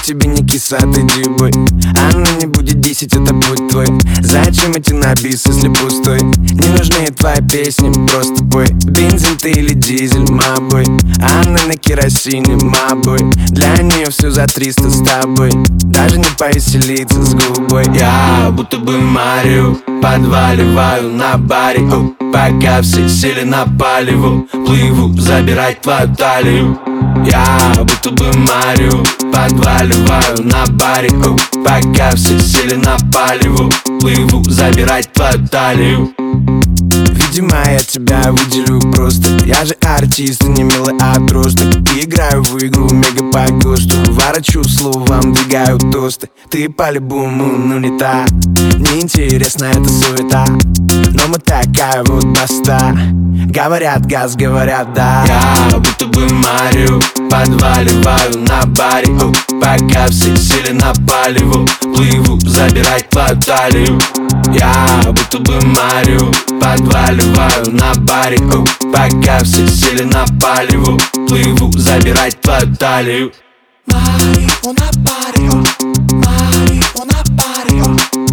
тебе не киса, отойди, бой. Она не будет 10, это путь твой. Зачем идти на бис, если пустой? Не нужны твои песни, просто пой. Бензин ты или дизель, мабой. Она на керосине, мабой. Для нее все за 300 с тобой. Даже не повеселиться с губой. Я будто бы Марио, подваливаю на баре, пока все сели на палеву. Плыву забирать твою талию. Я будто бы Марио, подваливаю на баре, пока все сели на палеву. Плыву забирать твою талию. Видимо, я тебя выделю просто. Я же артист, не милый отросток. Играю в игру мега по ГОСТу. Ворочу словам, двигаю тосты. Ты по-любому, ну не та. Неинтересна эта суета, но мы такая вот баста. Говорят газ, говорят да. Я будто бы Марио, подваливаю на баре, пока все сели на палеву. Плыву забирать твою талию. Я будто бы Марио, подваливаю на баре, пока все сели на палеву. Плыву забирать твою талию. Марио на баре, Марио на баре.